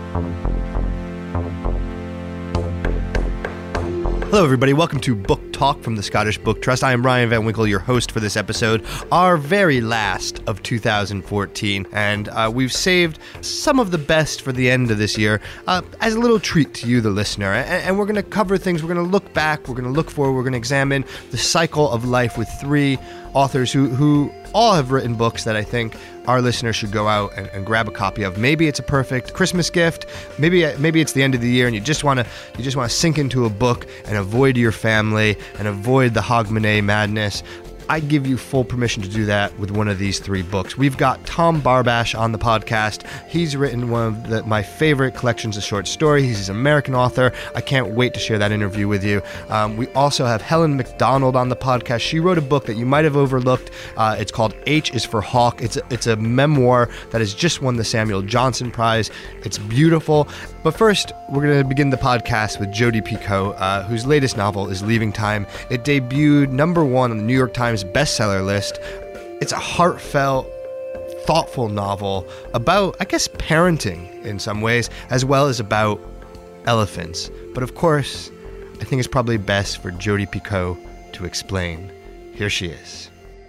Hello, everybody. Welcome to Book Talk from the Scottish Book Trust. I am Ryan Van Winkle, your host for this episode, our very last of 2014. And we've saved some of the best for the end of this year as a little treat to you, the listener. And we're going to cover things. We're going to look back. We're going to look forward. We're going to examine the cycle of life with three authors who all have written books that I think our listeners should go out and grab a copy of. Maybe it's a perfect Christmas gift. Maybe it's the end of the year and you just want to sink into a book and avoid your family and avoid the Hogmanay madness. I give you full permission to do that with one of these three books. We've got Tom Barbash on the podcast. He's written one of my favorite collections of short story. He's an American author. I can't wait to share that interview with you. We also have Helen McDonald on the podcast. She wrote a book that you might have overlooked. It's called H is for Hawk. It's a memoir that has just won the Samuel Johnson Prize. It's beautiful. But first, we're going to begin the podcast with Jodi Picoult, whose latest novel is Leaving Time. It debuted #1 on the New York Times bestseller list. It's a heartfelt, thoughtful novel about, I guess, parenting in some ways, as well as about elephants. But of course, I think it's probably best for Jodi Picoult to explain. Here she is.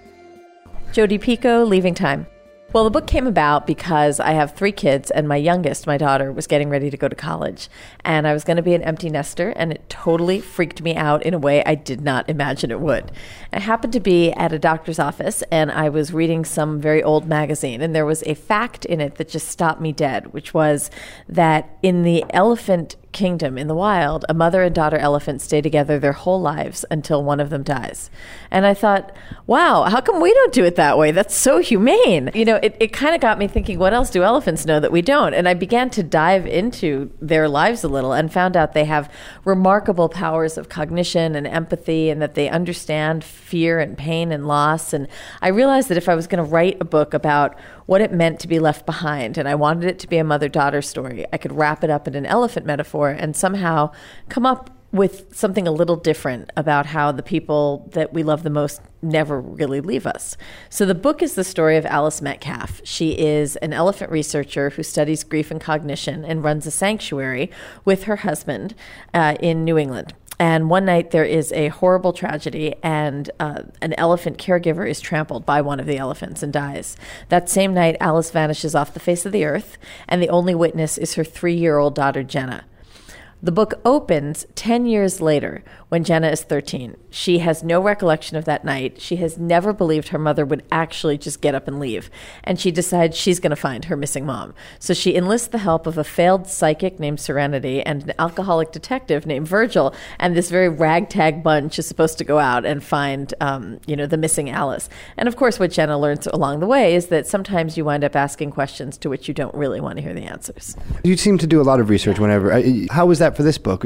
Jodi Picoult, Leaving Time. Well, the book came about because I have 3 kids, and my youngest, my daughter, was getting ready to go to college. And I was going to be an empty nester, and it totally freaked me out in a way I did not imagine it would. I happened to be at a doctor's office, and I was reading some very old magazine, and there was a fact in it that just stopped me dead, which was that in the elephant kingdom, in the wild, a mother and daughter elephant stay together their whole lives until one of them dies. And I thought, wow, how come we don't do it that way? That's so humane. You know, it kind of got me thinking, what else do elephants know that we don't? And I began to dive into their lives a little and found out they have remarkable powers of cognition and empathy, and that they understand fear and pain and loss. And I realized that if I was going to write a book about what it meant to be left behind, and I wanted it to be a mother-daughter story, I could wrap it up in an elephant metaphor and somehow come up with something a little different about how the people that we love the most never really leave us. So the book is the story of Alice Metcalf. She is an elephant researcher who studies grief and cognition and runs a sanctuary with her husband in New England. And one night there is a horrible tragedy, and an elephant caregiver is trampled by one of the elephants and dies. That same night, Alice vanishes off the face of the earth, and the only witness is her 3-year-old daughter, Jenna. The book opens 10 years later when Jenna is 13. She has no recollection of that night. She has never believed her mother would actually just get up and leave. And she decides she's going to find her missing mom. So she enlists the help of a failed psychic named Serenity and an alcoholic detective named Virgil. And this very ragtag bunch is supposed to go out and find, the missing Alice. And of course, what Jenna learns along the way is that sometimes you wind up asking questions to which you don't really want to hear the answers. You seem to do a lot of research whenever. How was that for this book?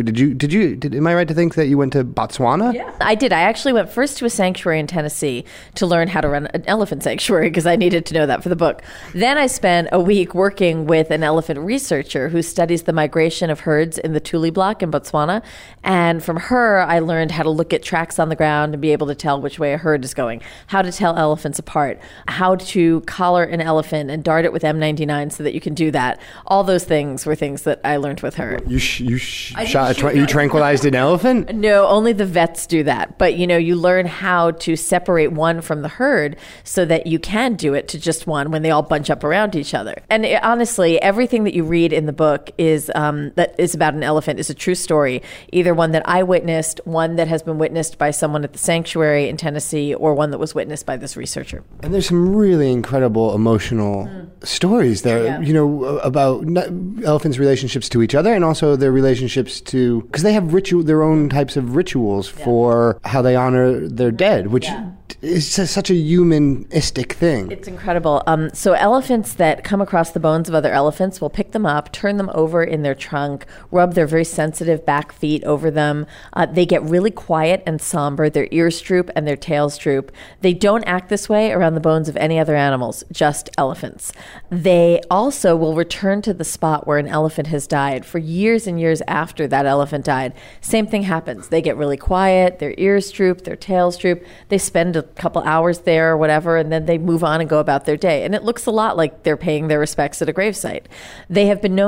Am I right to think that you went to Botswana? Yeah, I did. I actually went first to a sanctuary in Tennessee to learn how to run an elephant sanctuary because I needed to know that for the book. Then I spent a week working with an elephant researcher who studies the migration of herds in the Tule Block in Botswana. And from her, I learned how to look at tracks on the ground and be able to tell which way a herd is going, how to tell elephants apart, how to collar an elephant and dart it with M99 so that you can do that. All those things were things that I learned with her. You tranquilized an elephant? No, only the vets do that. But, you learn how to separate one from the herd so that you can do it to just one when they all bunch up around each other. And honestly, everything that you read in the book is that is about an elephant is a true story, either one that I witnessed, one that has been witnessed by someone at the sanctuary in Tennessee, or one that was witnessed by this researcher. And there's some really incredible emotional stories there, about elephants' relationships to each other and also their relationships to, because they have their own types of rituals for how they honor their dead, which is such a humanistic thing. It's incredible. So elephants that come across the bones of other elephants will pick them up, turn them over in their trunk, rub their very sensitive back feet over them. They get really quiet and somber. Their ears droop and their tails droop. They don't act this way around the bones of any other animals, just elephants. They also will return to the spot where an elephant has died for years and years after that elephant died. Same thing happens. They get really quiet, their ears droop, their tails droop. They spend a couple hours there or whatever, and then they move on and go about their day. And it looks a lot like they're paying their respects at a gravesite. They have been known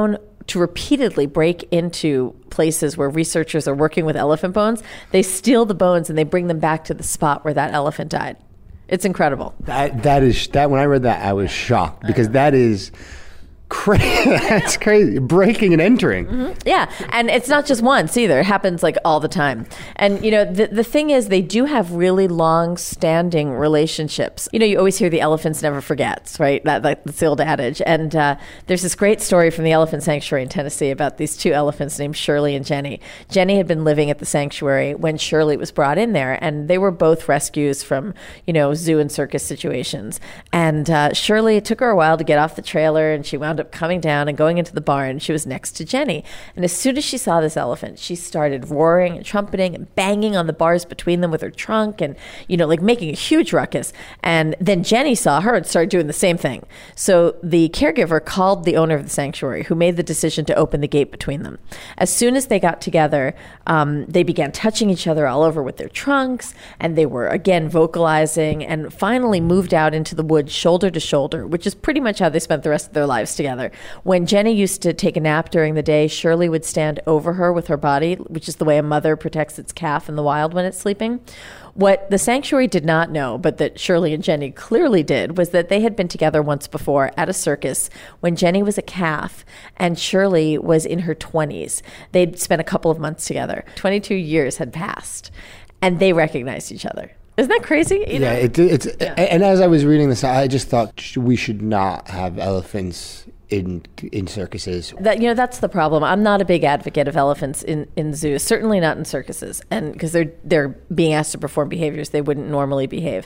to repeatedly break into places where researchers are working with elephant bones. They steal the bones and they bring them back to the spot where that elephant died. It's incredible. That is when I read that, I was shocked, because that is crazy. That's crazy. Breaking and entering. Mm-hmm. Yeah. And it's not just once either. It happens like all the time. And, you know, the thing is, they do have really long standing relationships. You know, you always hear the elephants never forgets, right? That's the old adage. And there's this great story from the Elephant Sanctuary in Tennessee about these two elephants named Shirley and Jenny. Jenny had been living at the sanctuary when Shirley was brought in there, and they were both rescues from, you know, zoo and circus situations. And Shirley, it took her a while to get off the trailer, and she wound up coming down and going into the barn. She was next to Jenny. And as soon as she saw this elephant, she started roaring and trumpeting and banging on the bars between them with her trunk and, you know, like making a huge ruckus. And then Jenny saw her and started doing the same thing. So the caregiver called the owner of the sanctuary, who made the decision to open the gate between them. As soon as they got together, they began touching each other all over with their trunks, and they were again vocalizing, and finally moved out into the woods shoulder to shoulder, which is pretty much how they spent the rest of their lives together. When Jenny used to take a nap during the day, Shirley would stand over her with her body, which is the way a mother protects its calf in the wild when it's sleeping. What the sanctuary did not know, but that Shirley and Jenny clearly did, was that they had been together once before at a circus when Jenny was a calf and Shirley was in her 20s. They'd spent a couple of months together. 22 years had passed, and they recognized each other. Isn't that crazy? Yeah, it's. And as I was reading this, I just thought we should not have elephants in circuses. That's the problem. I'm not a big advocate of elephants in zoos, certainly not in circuses, and because they're being asked to perform behaviors they wouldn't normally behave.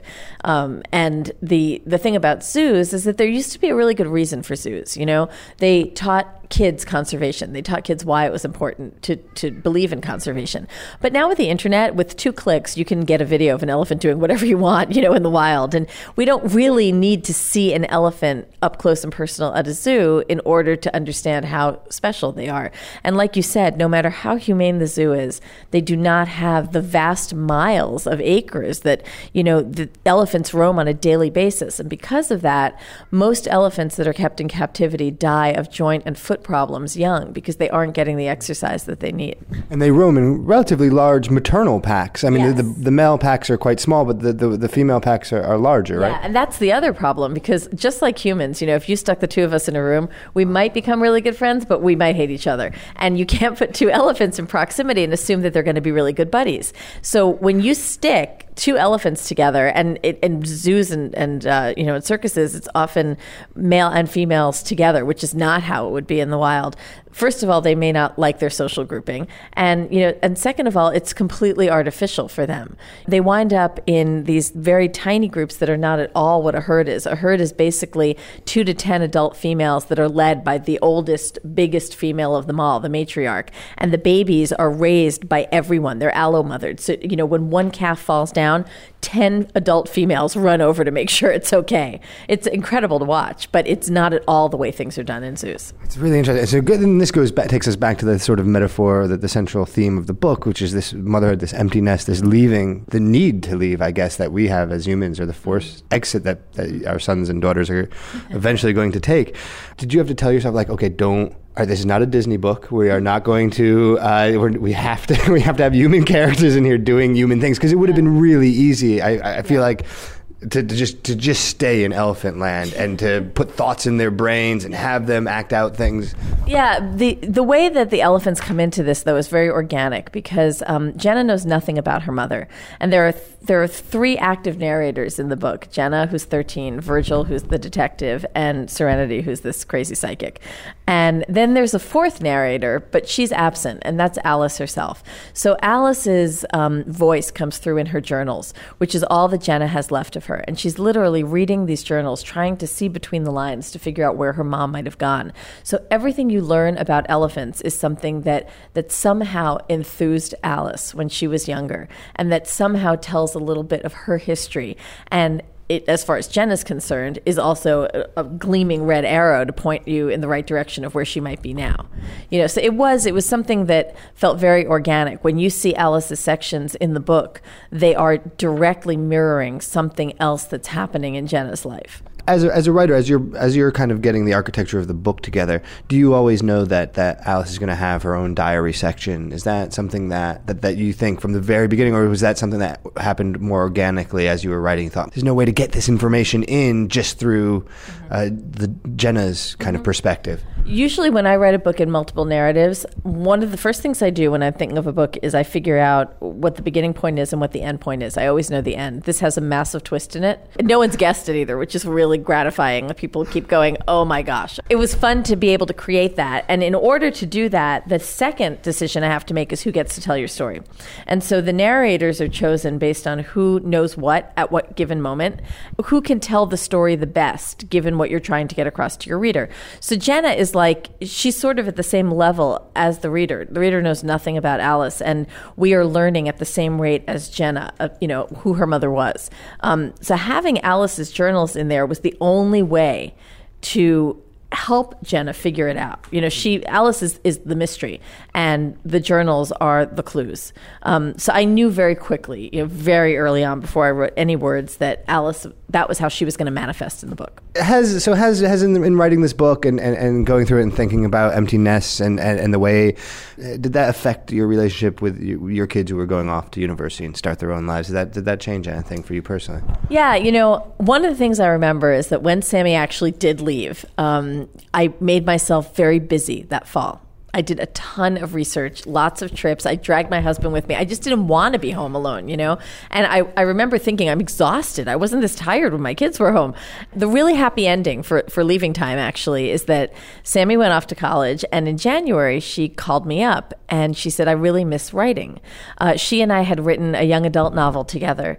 And the thing about zoos is that there used to be a really good reason for zoos. You know, they taught kids conservation. They taught kids why it was important to believe in conservation. But now with the internet, with 2 clicks, you can get a video of an elephant doing whatever you want, you know, in the wild. And we don't really need to see an elephant up close and personal at a zoo in order to understand how special they are. And like you said, no matter how humane the zoo is, they do not have the vast miles of acres that, you know, the elephants roam on a daily basis. And because of that, most elephants that are kept in captivity die of joint and foot problems young because they aren't getting the exercise that they need. And they roam in relatively large maternal packs. I mean, yes. the male packs are quite small, but the female packs are larger, right? Yeah, and that's the other problem, because just like humans, you know, if you stuck the 2 of us in a room, we might become really good friends, but we might hate each other. And you can't put 2 elephants in proximity and assume that they're going to be really good buddies. So when you stick 2 elephants together, and in zoos and you know, in circuses, it's often male and females together, which is not how it would be in the wild. First of all, they may not like their social grouping, and second of all, it's completely artificial for them. They wind up in these very tiny groups that are not at all what a herd is. A herd is basically 2 to 10 adult females that are led by the oldest, biggest female of them all, the matriarch, and the babies are raised by everyone. They're allo-mothered. So, you know, when one calf falls down, 10 adult females run over to make sure it's okay. It's incredible to watch, but it's not at all the way things are done in zoos. It's really interesting. So good. And this takes us back to the sort of metaphor, that the central theme of the book, which is this motherhood, this empty nest, this leaving, the need to leave, I guess, that we have as humans, or the forced exit that our sons and daughters are eventually going to take. Did you have to tell yourself, like, okay, this is not a Disney book. We are not going to. We have to have human characters in here doing human things, because it would have been really easy. I feel like to just stay in Elephant Land and to put thoughts in their brains and have them act out things. Yeah, the way that the elephants come into this, though, is very organic, because Jenna knows nothing about her mother, and there are 3 active narrators in the book: Jenna, who's 13, Virgil, who's the detective, and Serenity, who's this crazy psychic. And then there's a 4th narrator, but she's absent, and that's Alice herself. So Alice's voice comes through in her journals, which is all that Jenna has left of her. And she's literally reading these journals, trying to see between the lines to figure out where her mom might have gone. So everything you learn about elephants is something that somehow enthused Alice when she was younger, and that somehow tells a little bit of her history. And it, as far as Jenna's concerned, is also a gleaming red arrow to point you in the right direction of where she might be now. You know, so it was something that felt very organic. When you see Alice's sections in the book, they are directly mirroring something else that's happening in Jenna's life. As a writer, as you're kind of getting the architecture of the book together, do you always know that Alice is going to have her own diary section? Is that something that you think from the very beginning, or was that something that happened more organically as you were writing? You thought, there's no way to get this information in just through the Jenna's kind of perspective. Usually when I write a book in multiple narratives, one of the first things I do when I'm thinking of a book is I figure out what the beginning point is and what the end point is. I always know the end. This has a massive twist in it. No one's guessed it either, which is really gratifying. People keep going, oh my gosh. It was fun to be able to create that. And in order to do that, the second decision I have to make is who gets to tell your story. And so the narrators are chosen based on who knows what at what given moment, who can tell the story the best given what you're trying to get across to your reader. So Jenna is like, she's sort of at the same level as the reader. The reader knows nothing about Alice, and we are learning at the same rate as Jenna, who her mother was. So having Alice's journals in there was the only way to help Jenna figure it out. Alice is the mystery, and the journals are the clues. So I knew very quickly, very early on, before I wrote any words, that Alice, that was how she was going to manifest in the book. Has in writing this book and going through it and thinking about empty nests and the way, did that affect your relationship with your kids who were going off to university and start their own lives? Did that change anything for you personally? Yeah, one of the things I remember is that when Sammy actually did leave, I made myself very busy that fall. I did a ton of research, lots of trips. I dragged my husband with me. I just didn't want to be home alone, And I remember thinking, I'm exhausted. I wasn't this tired when my kids were home. The really happy ending for Leaving Time, actually, is that Sammy went off to college, and in January, she called me up, and she said, I really miss writing. She and I had written a young adult novel together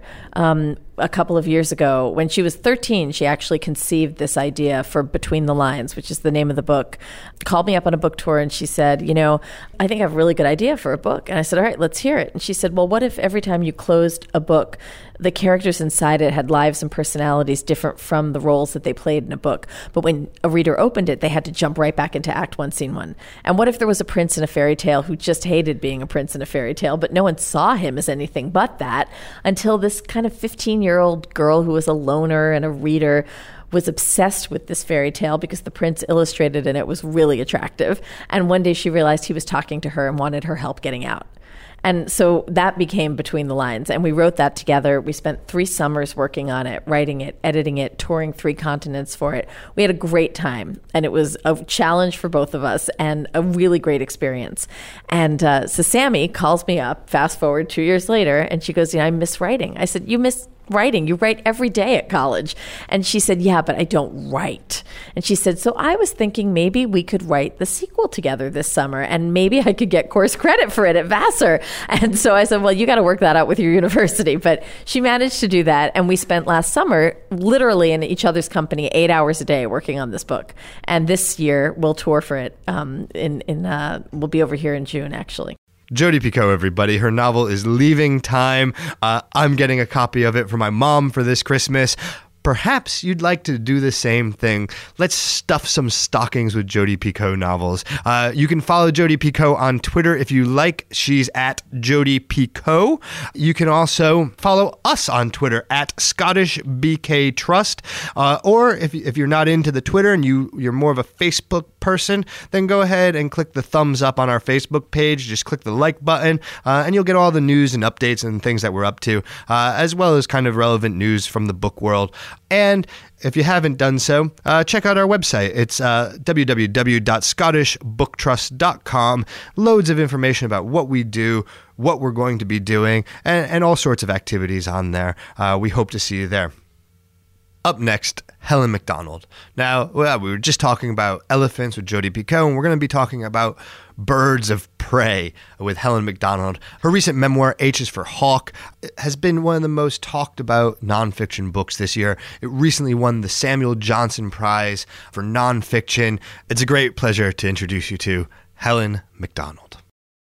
a couple of years ago. When she was 13, she actually conceived this idea for Between the Lines, which is the name of the book. Called me up on a book tour, and she said, I think I have a really good idea for a book. And I said, all right, let's hear it. And she said, well, what if every time you closed a book, the characters inside it had lives and personalities different from the roles that they played in a book? But when a reader opened it, they had to jump right back into Act 1, Scene 1. And what if there was a prince in a fairy tale who just hated being a prince in a fairy tale, but no one saw him as anything but that, until this kind of 15-year-old girl who was a loner and a reader was obsessed with this fairy tale because the prince illustrated in it was really attractive. And one day she realized he was talking to her and wanted her help getting out. And so that became Between the Lines. And we wrote that together. We spent 3 summers working on it, writing it, editing it, touring 3 continents for it. We had a great time. And it was a challenge for both of us and a really great experience. And so Sammy calls me up, fast forward 2 years later, and she goes, I miss writing. I said, you miss writing? You write every day at college. And she said, yeah, but I don't write. And she said, so I was thinking maybe we could write the sequel together this summer, and maybe I could get course credit for it at Vassar. And so I said, well, you got to work that out with your university. But she managed to do that. And we spent last summer literally in each other's company 8 hours a day working on this book. And this year we'll tour for it. We'll be over here in June, actually. Jodi Picoult, everybody. Her novel is Leaving Time. I'm getting a copy of it for my mom for this Christmas. Perhaps you'd like to do the same thing. Let's stuff some stockings with Jodi Picoult novels. You can follow Jodi Picoult on Twitter if you like. She's at Jodi Picoult. You can also follow us on Twitter at Scottish BK Trust. Or if you're not into the Twitter and you're more of a Facebook person, then go ahead and click the thumbs up on our Facebook page. Just click the like button, and you'll get all the news and updates and things that we're up to, as well as kind of relevant news from the book world. And if you haven't done so, check out our website. It's www.scottishbooktrust.com. Loads of information about what we do, what we're going to be doing, and all sorts of activities on there. We hope to see you there. Up next, Helen Macdonald. Now, we were just talking about elephants with Jodi Picoult, and we're going to be talking about birds of prey with Helen Macdonald. Her recent memoir, H is for Hawk, has been one of the most talked about nonfiction books this year. It recently won the Samuel Johnson Prize for nonfiction. It's a great pleasure to introduce you to Helen Macdonald.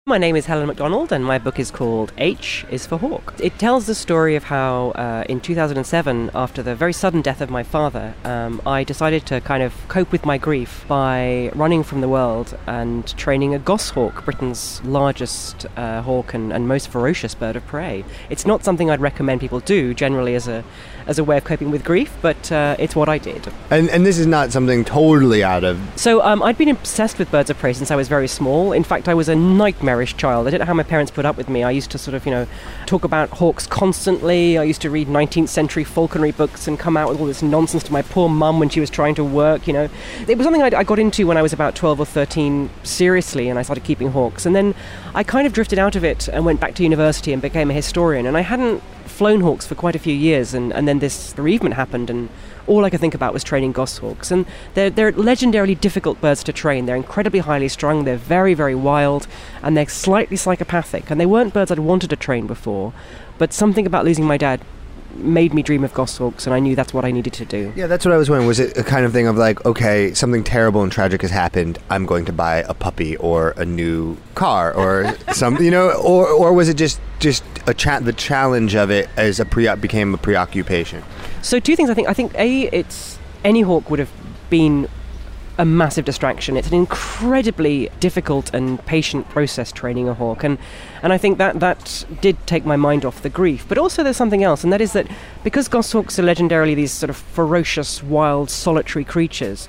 My name is Helen MacDonald, and my book is called H is for Hawk. It tells the story of how in 2007, after the very sudden death of my father, I decided to kind of cope with my grief by running from the world and training a goshawk, Britain's largest hawk and most ferocious bird of prey. It's not something I'd recommend people do generally as a way of coping with grief, but it's what I did. And this is not something totally out of... So I'd been obsessed with birds of prey since I was very small. In fact, I was a nightmarish child. I don't know how my parents put up with me. I used to sort of, talk about hawks constantly. I used to read 19th century falconry books and come out with all this nonsense to my poor mum when she was trying to work, It was something I got into when I was about 12 or 13 seriously, and I started keeping hawks. And then I kind of drifted out of it and went back to university and became a historian. And I hadn't flown hawks for quite a few years, and then this bereavement happened, and all I could think about was training goshawks. And they're legendarily difficult birds to train. They're incredibly highly strung, they're very, very wild, and they're slightly psychopathic. And they weren't birds I'd wanted to train before, but something about losing my dad made me dream of goshawks, and I knew that's what I needed to do. Yeah, that's what I was wondering. Was it a kind of thing of like, okay, something terrible and tragic has happened, I'm going to buy a puppy or a new car or something, or was it just the challenge of it as became a preoccupation? So two things. I think any hawk would have been a massive distraction. It's an incredibly difficult and patient process training a hawk, and I think that did take my mind off the grief. But also there's something else, and that is that because goshawks are legendarily these sort of ferocious, wild, solitary creatures,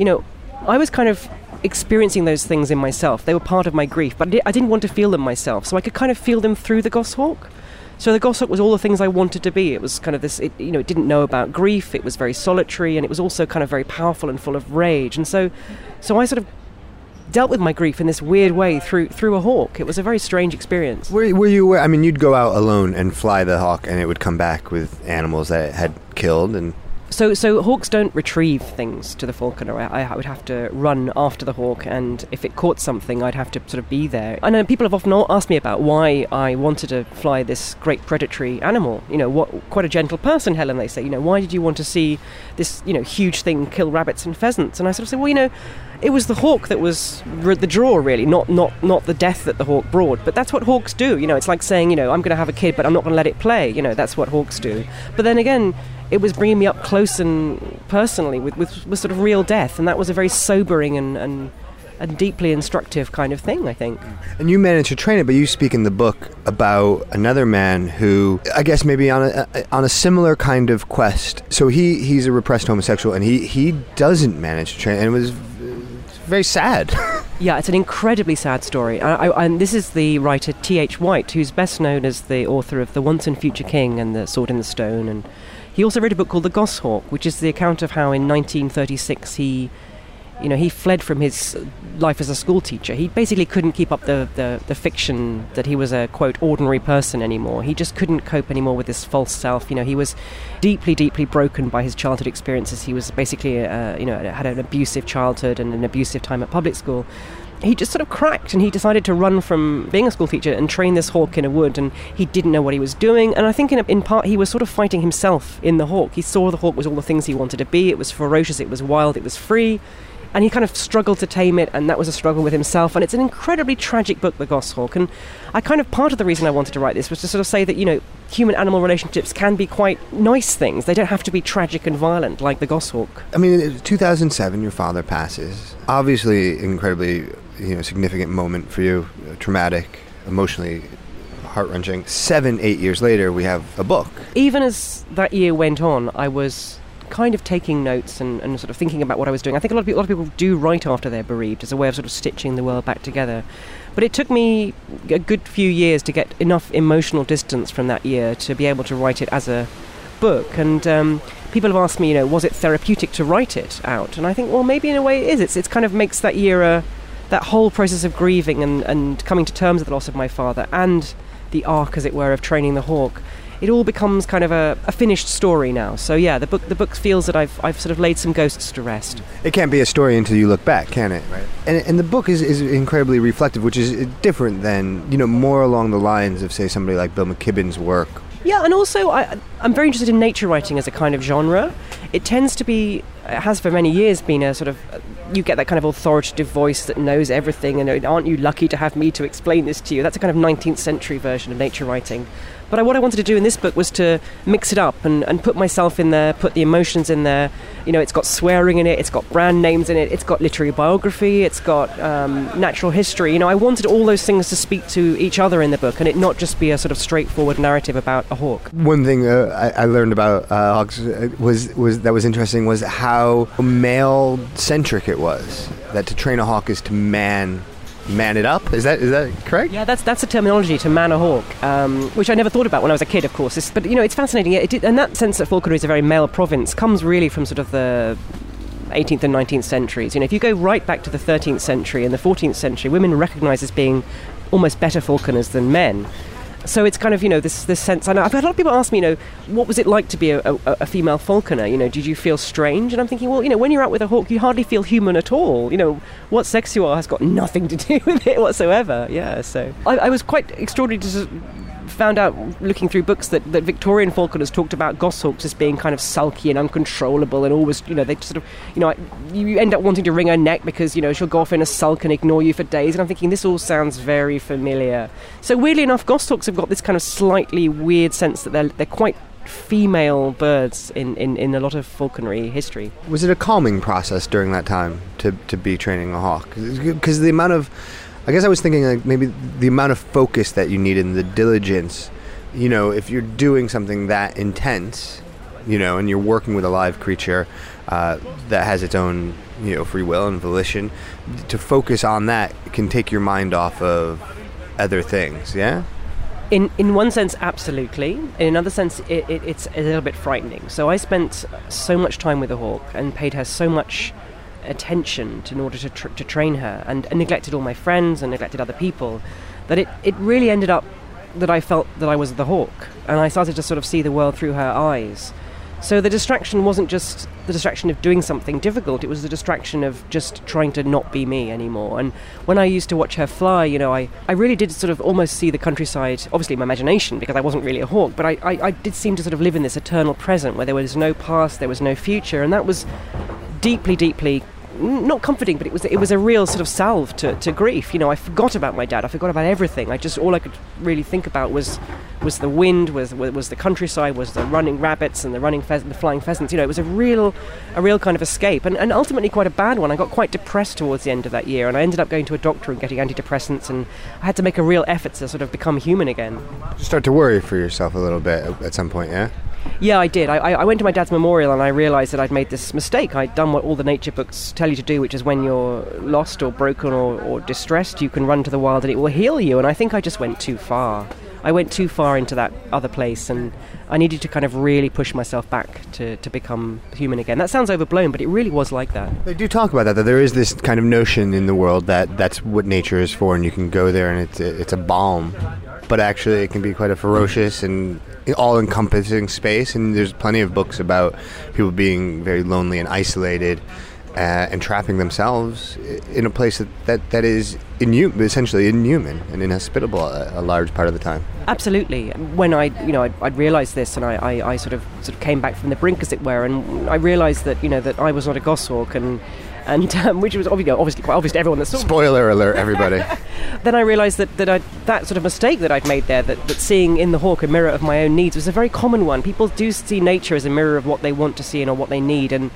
I was kind of experiencing those things in myself. They were part of my grief, but I didn't want to feel them myself, so I could kind of feel them through the goshawk. So the goshawk was all the things I wanted to be. It was kind of this, it didn't know about grief, it was very solitary, and it was also kind of very powerful and full of rage. And so I sort of dealt with my grief in this weird way through a hawk. It was a very strange experience. Were you aware, you'd go out alone and fly the hawk, and it would come back with animals that it had killed, and... So hawks don't retrieve things to the falconer. I would have to run after the hawk, and if it caught something, I'd have to sort of be there. And people have often asked me about why I wanted to fly this great predatory animal. Quite a gentle person, Helen, they say. Why did you want to see this, huge thing kill rabbits and pheasants? And I sort of say, well, it was the hawk that was the draw, really, not the death that the hawk brought. But that's what hawks do. It's like saying, I'm going to have a kid, but I'm not going to let it play. That's what hawks do. But then again, it was bringing me up close and personally with sort of real death, and that was a very sobering and deeply instructive kind of thing, I think. And you managed to train it, but you speak in the book about another man who, I guess maybe on a similar kind of quest. So he's a repressed homosexual, and he doesn't manage to train, and it was very sad. Yeah, it's an incredibly sad story. And this is the writer T.H. White, who's best known as the author of The Once and Future King and The Sword in the Stone, and he also wrote a book called The Goshawk, which is the account of how in 1936 he fled from his life as a school teacher. He basically couldn't keep up the fiction that he was a, quote, ordinary person anymore. He just couldn't cope anymore with this false self. He was deeply, deeply broken by his childhood experiences. He was basically, had an abusive childhood and an abusive time at public school. He just sort of cracked, and he decided to run from being a school teacher and train this hawk in a wood, and he didn't know what he was doing. And I think in part he was sort of fighting himself in the hawk. He saw the hawk was all the things he wanted to be. It was ferocious, it was wild, it was free, and he kind of struggled to tame it, and that was a struggle with himself. And it's an incredibly tragic book, The Goshawk, and part of the reason I wanted to write this was to sort of say that, human-animal relationships can be quite nice things. They don't have to be tragic and violent like the goshawk. In 2007, your father passes. Obviously, incredibly, significant moment for you, traumatic, emotionally heart-wrenching. 7-8 years later, we have a book. Even as that year went on, I was kind of taking notes and sort of thinking about what I was doing. I think a lot of people do write after they're bereaved as a way of sort of stitching the world back together. But it took me a good few years to get enough emotional distance from that year to be able to write it as a book. And people have asked me, was it therapeutic to write it out? And I think, well, maybe in a way it is. It's kind of makes that year that whole process of grieving and coming to terms with the loss of my father and the arc, as it were, of training the hawk. It all becomes kind of a finished story now. So yeah, the book feels that I've sort of laid some ghosts to rest. It can't be a story until you look back, can it? Right. And the book is incredibly reflective, which is different than, more along the lines of, say, somebody like Bill McKibben's work. Yeah, and also I'm very interested in nature writing as a kind of genre. It tends to be, it has for many years been a sort of you get that kind of authoritative voice that knows everything, and aren't you lucky to have me to explain this to you? That's a kind of 19th century version of nature writing. But what I wanted to do in this book was to mix it up and put myself in there, put the emotions in there. It's got swearing in it, it's got brand names in it, it's got literary biography, it's got natural history. I wanted all those things to speak to each other in the book, and it not just be a sort of straightforward narrative about a hawk. One thing I learned about hawks was interesting was how male-centric it was. That to train a hawk is to man it up. Is that correct? Yeah, that's the terminology, to man a hawk, which I never thought about when I was a kid, of course. But it's fascinating. And that sense that falconry is a very male province comes really from sort of the 18th and 19th centuries. If you go right back to the 13th century and the 14th century, women were recognised as being almost better falconers than men. So it's kind of, this sense. And I've had a lot of people ask me, what was it like to be a female falconer? Did you feel strange? And I'm thinking, well, when you're out with a hawk, you hardly feel human at all. What sex you are has got nothing to do with it whatsoever. Yeah, so I was quite extraordinary to found out looking through books that Victorian falconers talked about goshawks as being kind of sulky and uncontrollable and always, they sort of, you end up wanting to wring her neck because, she'll go off in a sulk and ignore you for days. And I'm thinking, this all sounds very familiar. So weirdly enough, goshawks have got this kind of slightly weird sense that they're quite female birds in a lot of falconry history. Was it a calming process during that time to be training a hawk? Because the amount of, I guess I was thinking like maybe the amount of focus that you need and the diligence, if you're doing something that intense, and you're working with a live creature that has its own, free will and volition, to focus on that can take your mind off of other things, yeah? In one sense, absolutely. In another sense, it's a little bit frightening. So I spent so much time with the hawk and paid her so much attention in order to train her, and neglected all my friends and neglected other people, that it really ended up that I felt that I was the hawk, and I started to sort of see the world through her eyes. So the distraction wasn't just the distraction of doing something difficult, it was the distraction of just trying to not be me anymore. And when I used to watch her fly, I really did sort of almost see the countryside, obviously in my imagination, because I wasn't really a hawk, but I did seem to sort of live in this eternal present where there was no past, there was no future, and that was deeply, deeply not comforting, but it was a real sort of salve to grief. I forgot about my dad. I forgot about everything. All I could really think about was the wind, was the countryside, was the running rabbits and the flying pheasants. It was a real kind of escape, and ultimately quite a bad one. I got quite depressed towards the end of that year, and I ended up going to a doctor and getting antidepressants, and I had to make a real effort to sort of become human again. You start to worry for yourself a little bit at some point, yeah? Yeah, I did. I went to my dad's memorial and I realised that I'd made this mistake. I'd done what all the nature books tell you to do, which is when you're lost or broken or distressed, you can run to the wild and it will heal you. And I think I just went too far. I went too far into that other place, and I needed to kind of really push myself back to become human again. That sounds overblown, but it really was like that. They do talk about that there is this kind of notion in the world that that's what nature is for, and you can go there and it's a balm. But actually it can be quite a ferocious and all-encompassing space, and there's plenty of books about people being very lonely and isolated and trapping themselves in a place that is essentially inhuman and inhospitable a large part of the time. Absolutely. When I'd realised this, and I sort of came back from the brink, as it were, and I realised that that I was not a goshawk, and which was obviously quite obvious to everyone that saw. Spoiler alert, everybody. Then I realised that sort of mistake that I'd made there, that seeing in the hawk a mirror of my own needs, was a very common one. People do see nature as a mirror of what they want to see and or what they need, and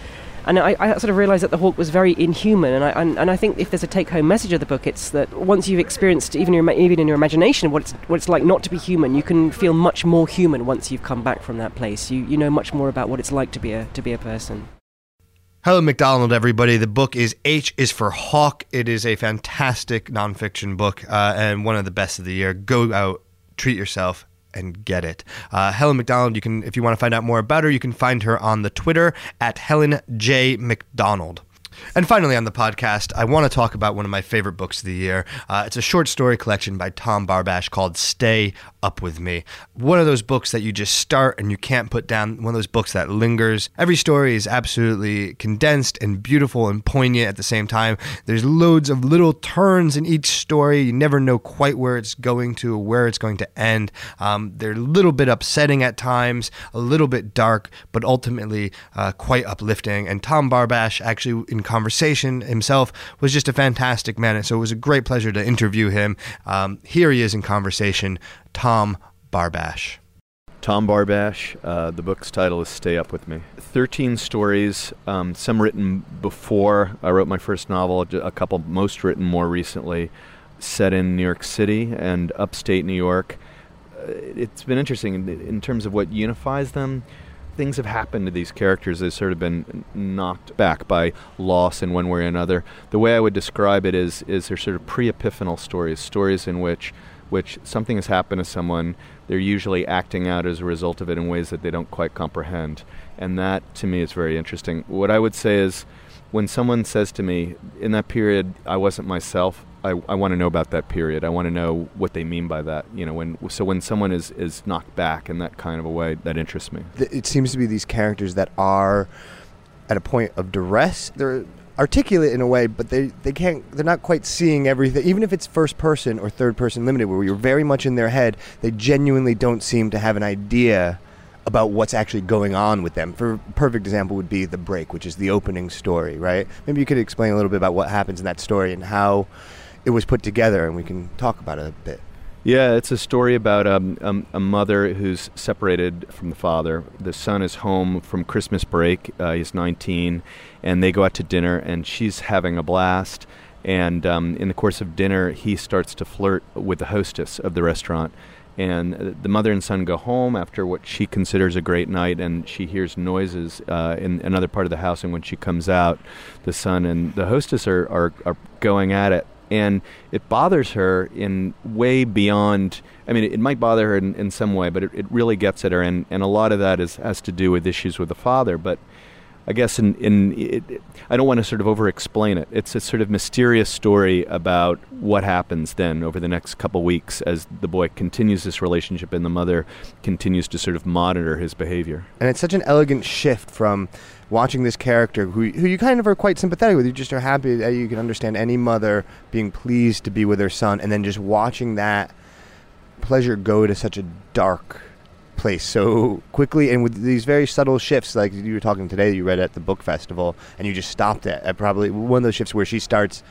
I sort of realised that the hawk was very inhuman, and I think if there's a take-home message of the book, it's that once you've experienced, even in your imagination, what it's like not to be human, you can feel much more human once you've come back from that place. You know much more about what it's like to be a person. Hello, McDonald, everybody. The book is H is for Hawk. It is a fantastic nonfiction book and one of the best of the year. Go out, treat yourself, and get it. Helen McDonald, if you want to find out more about her, you can find her on the Twitter at Helen J. McDonald. And finally on the podcast, I want to talk about one of my favorite books of the year. It's a short story collection by Tom Barbash called Stay Up With Me. One of those books that you just start and you can't put down, one of those books that lingers. Every story is absolutely condensed and beautiful and poignant at the same time. There's loads of little turns in each story. You never know quite where it's going to or where it's going to end. They're a little bit upsetting at times, a little bit dark, but ultimately quite uplifting. And Tom Barbash actually in conversation himself, was just a fantastic man. So it was a great pleasure to interview him. Here he is in conversation, Tom Barbash. Tom Barbash. The book's title is Stay Up With Me. 13 stories, some written before I wrote my first novel, a couple most written more recently, set in New York City and upstate New York. It's been interesting in terms of what unifies them. Things have happened to these characters. They've sort of been knocked back by loss in one way or another. The way I would describe it is they're sort of pre-epiphanal stories in which something has happened to someone. They're usually acting out as a result of it in ways that they don't quite comprehend. And that, to me, is very interesting. What I would say is, when someone says to me, in that period, I wasn't myself, I want to know about that period. I want to know what they mean by that. When someone is knocked back in that kind of a way, that interests me. It seems to be these characters that are at a point of duress. They're articulate in a way, but they're not quite seeing everything. Even if it's first person or third person limited, where you're very much in their head, they genuinely don't seem to have an idea about what's actually going on with them. For a perfect example would be The Break, which is the opening story, right? Maybe you could explain a little bit about what happens in that story and how it was put together, and we can talk about it a bit. Yeah, it's a story about a mother who's separated from the father. The son is home from Christmas break. He's 19, and they go out to dinner, and she's having a blast. And in the course of dinner, he starts to flirt with the hostess of the restaurant. And the mother and son go home after what she considers a great night, and she hears noises in another part of the house. And when she comes out, the son and the hostess are going at it. And it bothers her in way beyond, I mean, it might bother her in some way, but it really gets at her. And a lot of that has to do with issues with the father. But I guess I don't want to sort of over-explain it. It's a sort of mysterious story about what happens then over the next couple weeks as the boy continues this relationship and the mother continues to sort of monitor his behavior. And it's such an elegant shift from watching this character who you kind of are quite sympathetic with. You just are happy that you can understand any mother being pleased to be with her son, and then just watching that pleasure go to such a dark place so quickly, and with these very subtle shifts, like you were talking today, you read at the book festival, and you just stopped at probably one of those shifts where she starts,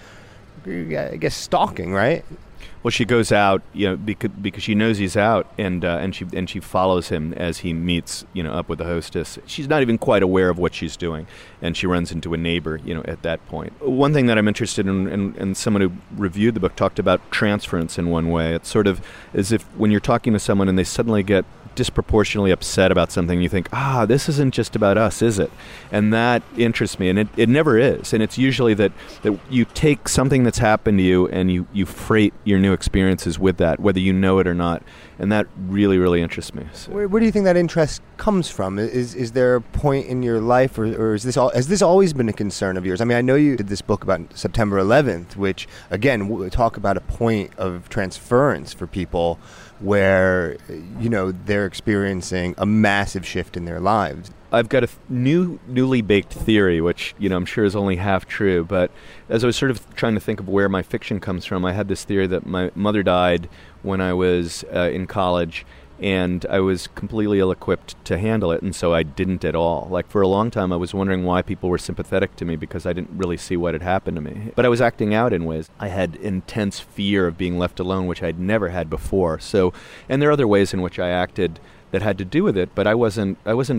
I guess, stalking, right? Well, she goes out, because she knows he's out, and she follows him as he meets, up with the hostess. She's not even quite aware of what she's doing, and she runs into a neighbor, at that point. One thing that I'm interested in, and someone who reviewed the book talked about transference in one way. It's sort of as if when you're talking to someone and they suddenly get disproportionately upset about something, you think, this isn't just about us, is it? And that interests me, and it never is. And it's usually that you take something that's happened to you and you freight your new experiences with that, whether you know it or not. And that really, really interests me. So. Where do you think that interest comes from? Is there a point in your life, or has this always been a concern of yours? I mean, I know you did this book about September 11th, which, again, talk about a point of transference for people where, they're experiencing a massive shift in their lives. I've got a newly baked theory, which, I'm sure is only half true, but as I was sort of trying to think of where my fiction comes from, I had this theory that my mother died when I was in college, and I was completely ill-equipped to handle it, and so I didn't at all. Like, for a long time, I was wondering why people were sympathetic to me, because I didn't really see what had happened to me. But I was acting out in ways. I had intense fear of being left alone, which I'd never had before. So, and there are other ways in which I acted that had to do with it, but I wasn't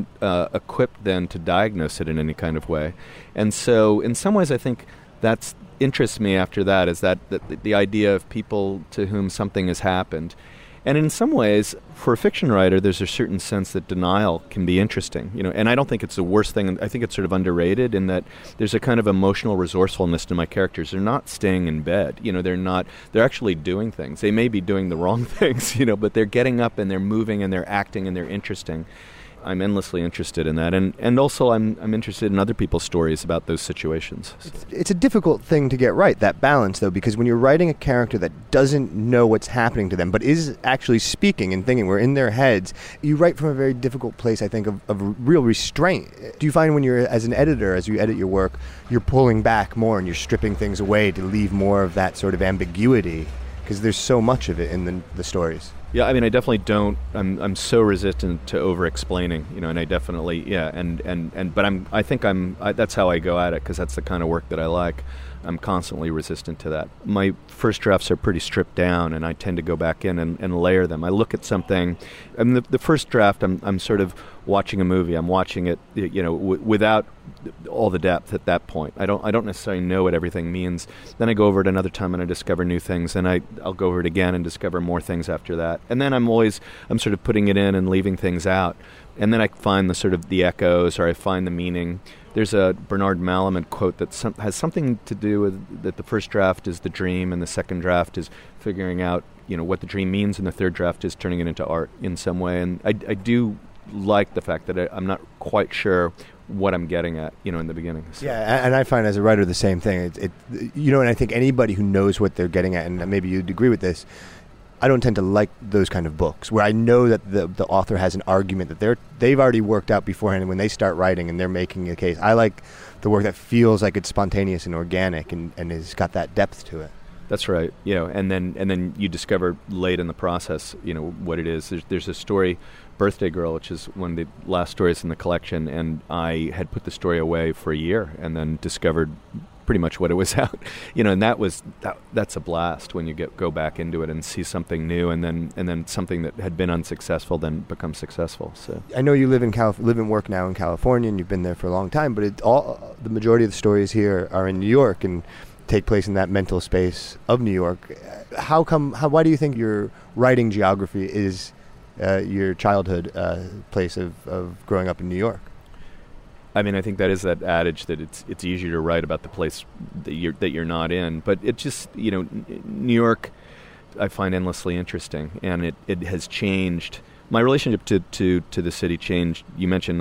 equipped then to diagnose it in any kind of way. And so, in some ways, I think that's interests me after that, is that the idea of people to whom something has happened. And in some ways, for a fiction writer, there's a certain sense that denial can be interesting, and I don't think it's the worst thing. I think it's sort of underrated in that there's a kind of emotional resourcefulness to my characters. They're not staying in bed, they're actually doing things. They may be doing the wrong things, but they're getting up and they're moving and they're acting and they're interesting. I'm endlessly interested in that, and also I'm interested in other people's stories about those situations. It's a difficult thing to get right, that balance, though, because when you're writing a character that doesn't know what's happening to them, but is actually speaking and thinking, we're in their heads, you write from a very difficult place, I think, of real restraint. Do you find when you're, as an editor, as you edit your work, you're pulling back more and you're stripping things away to leave more of that sort of ambiguity? Because there's so much of it in the stories. Yeah, I mean, I definitely don't. I'm so resistant to over-explaining, and I definitely, but that's how I go at it, because that's the kind of work that I like. I'm constantly resistant to that. My first drafts are pretty stripped down, and I tend to go back in and layer them. I look at something, and the first draft, I'm sort of watching a movie. I'm watching it, without all the depth at that point. I don't necessarily know what everything means. Then I go over it another time and I discover new things, and I'll go over it again and discover more things after that. And then I'm sort of putting it in and leaving things out. And then I find the sort of the echoes, or I find the meaning. There's a Bernard Malamud quote that has something to do with that the first draft is the dream, and the second draft is figuring out, what the dream means, and the third draft is turning it into art in some way. And I do like the fact that I'm not quite sure what I'm getting at, in the beginning. So. Yeah, and I find as a writer the same thing. And I think anybody who knows what they're getting at, and maybe you'd agree with this, I don't tend to like those kind of books where I know that the author has an argument that they've already worked out beforehand, and when they start writing and they're making a case. I like the work that feels like it's spontaneous and organic and has got that depth to it. That's right. And then you discover late in the process, what it is. There's a story, Birthday Girl, which is one of the last stories in the collection, and I had put the story away for a year and then discovered pretty much what it was out, and that's a blast when you go back into it and see something new, and then something that had been unsuccessful then becomes successful. So I know you live and work now in California, and you've been there for a long time, but the majority of the stories here are in New York and take place in that mental space of New York. Why do you think your writing geography is your childhood place of growing up in New York? I mean, I think that is that adage that it's easier to write about the place that you're not in. But it just, New York, I find endlessly interesting, and it has changed. My relationship to the city changed. You mentioned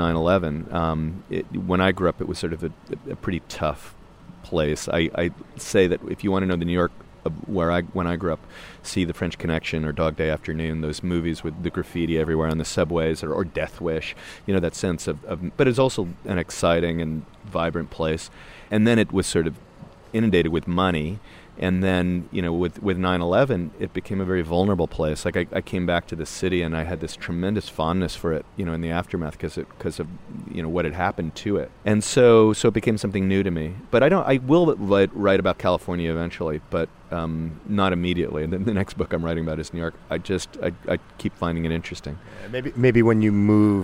9/11. When I grew up, it was sort of a pretty tough place. I say that if you want to know the New York when I grew up, see The French Connection or Dog Day Afternoon, those movies with the graffiti everywhere on the subways, or Death Wish, that sense of but it's also an exciting and vibrant place. And then it was sort of inundated with money. And then, with 9/11, it became a very vulnerable place. Like I came back to the city and I had this tremendous fondness for it, in the aftermath because of what had happened to it. And so it became something new to me. But I will write about California eventually, but not immediately. And then the next book I'm writing about is New York. I keep finding it interesting. Maybe when you move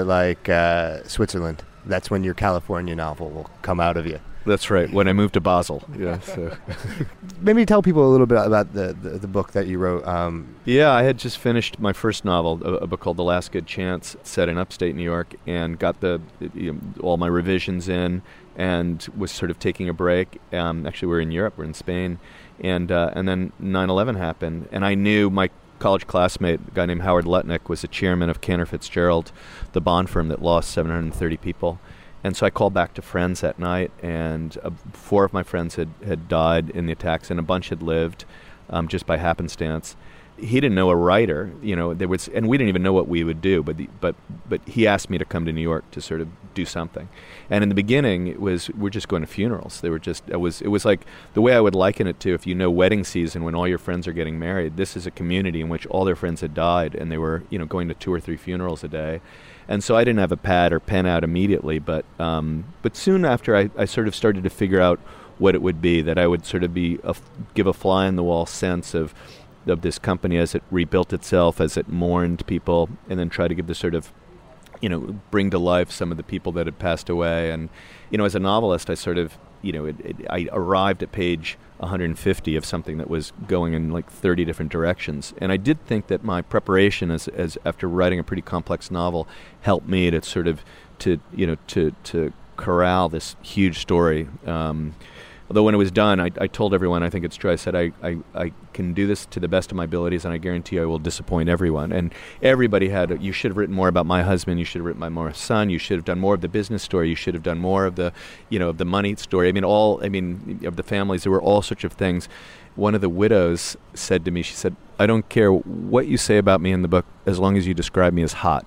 to Switzerland, that's when your California novel will come out of you. That's right. When I moved to Basel. Yeah. So. Maybe tell people a little bit about the book that you wrote. Yeah, I had just finished my first novel, a book called The Last Good Chance, set in upstate New York, and got all my revisions in, and was sort of taking a break. Actually, we're in Europe. We're in Spain, and then 9/11 happened, and I knew my college classmate, a guy named Howard Lutnick, was the chairman of Cantor Fitzgerald, the bond firm that lost 730 people. And so I called back to friends that night, and 4 of my friends had died in the attacks, and a bunch had lived just by happenstance. He didn't know a writer, and we didn't even know what we would do. But he asked me to come to New York to sort of do something. And in the beginning, we're just going to funerals. It was like the way I would liken it to, if wedding season when all your friends are getting married. This is a community in which all their friends had died, and they were going to 2 or 3 funerals a day. And so I didn't have a pad or pen out immediately, but soon after I sort of started to figure out what it would be, that I would sort of give a fly-on-the-wall sense of this company as it rebuilt itself, as it mourned people, and then try to give the sort of, bring to life some of the people that had passed away. And, as a novelist, I sort of, I arrived at page 150 of something that was going in like 30 different directions. And I did think that my preparation as after writing a pretty complex novel helped me to sort of to corral this huge story. Although when it was done, I told everyone, I think it's true, I said, I can do this to the best of my abilities, and I guarantee you I will disappoint everyone. And everybody you should have written more about my husband, you should have written more of my son, you should have done more of the business story, you should have done more of the, of the money story. Of the families, there were all sorts of things. One of the widows said to me, she said, I don't care what you say about me in the book as long as you describe me as hot.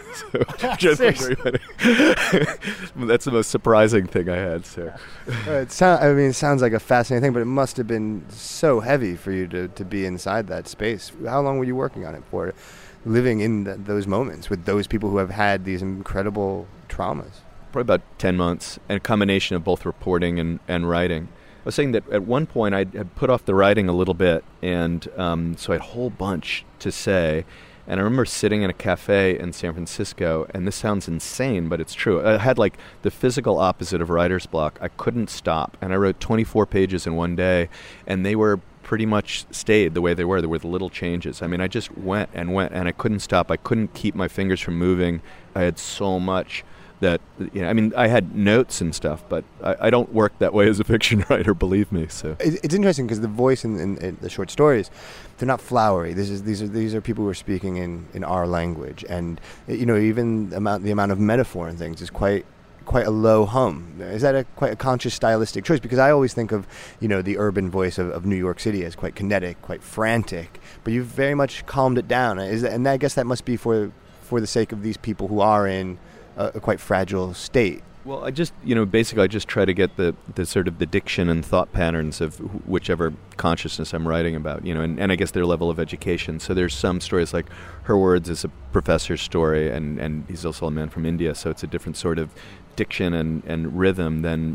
So, which I think very funny. That's the most surprising thing I had, so. It sounds like a fascinating thing, but it must have been so heavy for you to be inside that space. How long were you working on it for? Living in those moments with those people who have had these incredible traumas? Probably about 10 months, and a combination of both reporting and writing. I was saying that at one point I had put off the writing a little bit, and so I had a whole bunch to say. And I remember sitting in a cafe in San Francisco, and this sounds insane, but it's true. I had like the physical opposite of writer's block. I couldn't stop, and I wrote 24 pages in one day, and they were pretty much stayed the way they were. There were little changes. I mean, I just went, and I couldn't stop. I couldn't keep my fingers from moving. I had so much that, I mean, I had notes and stuff, but I don't work that way as a fiction writer, believe me. So it's interesting because the voice in the short stories, they're not flowery. These are people who are speaking in our language, and even the amount of metaphor and things is quite a low hum. Is that quite a conscious stylistic choice? Because I always think of the urban voice of New York City as quite kinetic, quite frantic, but you've very much calmed it down. And I guess that must be for the sake of these people who are in a quite fragile state. Well, I just, basically I just try to get the sort of the diction and thought patterns of whichever consciousness I'm writing about, and I guess their level of education. So there's some stories like Her Words is a professor's story, and he's also a man from India, so it's a different sort of diction and rhythm than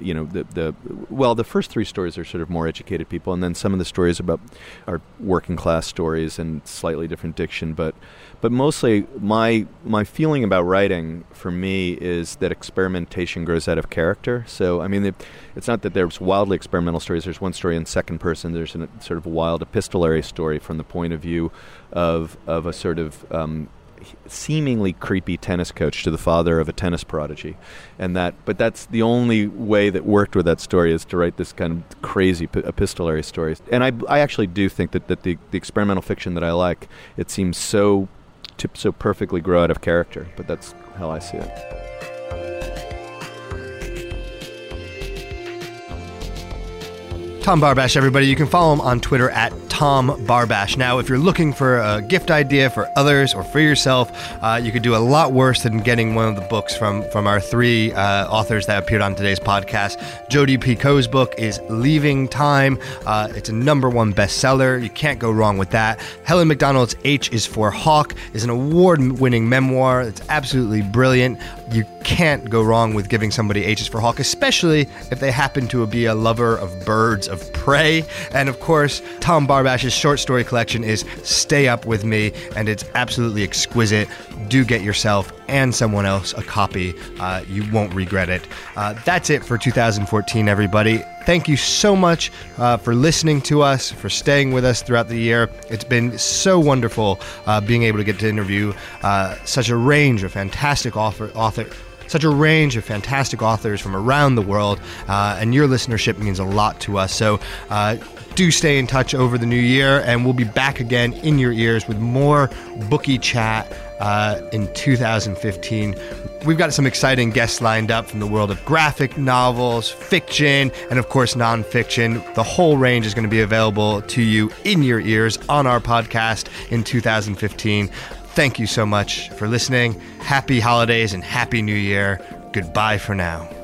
the first three stories are sort of more educated people, and then some of the stories are working class stories and slightly different diction, but mostly my feeling about writing for me is that experimentation grows out of character. So I mean, it's not that there's wildly experimental stories. There's one story in second person. There's a sort of wild epistolary story from the point of view of a sort of seemingly creepy tennis coach to the father of a tennis prodigy, but that's the only way that worked with that story, is to write this kind of crazy epistolary story. And I actually do think that the experimental fiction that I like, it seems so perfectly grow out of character, but that's how I see it. Tom Barbash, everybody. You can follow him on Twitter at Tom Barbash. Now, if you're looking for a gift idea for others or for yourself, you could do a lot worse than getting one of the books from our three authors that appeared on today's podcast. Jodi Picoult's book is Leaving Time. It's a #1 bestseller. You can't go wrong with that. Helen McDonald's H is for Hawk is an award-winning memoir. It's absolutely brilliant. You can't go wrong with giving somebody H is for Hawk, especially if they happen to be a lover of birds of prey. And of course, Tom Barbash's short story collection is Stay Up With Me, and it's absolutely exquisite. Do get yourself and someone else a copy. You won't regret it. That's it for 2014, everybody. Thank you so much for listening to us, for staying with us throughout the year. It's been so wonderful being able to get to interview such a range of fantastic such a range of fantastic authors from around the world, and your listenership means a lot to us. So do stay in touch over the new year, and we'll be back again in your ears with more bookie chat in 2015. We've got some exciting guests lined up from the world of graphic novels, fiction, and of course nonfiction. The whole range is going to be available to you in your ears on our podcast in 2015. Thank you so much for listening. Happy holidays and Happy New Year. Goodbye for now.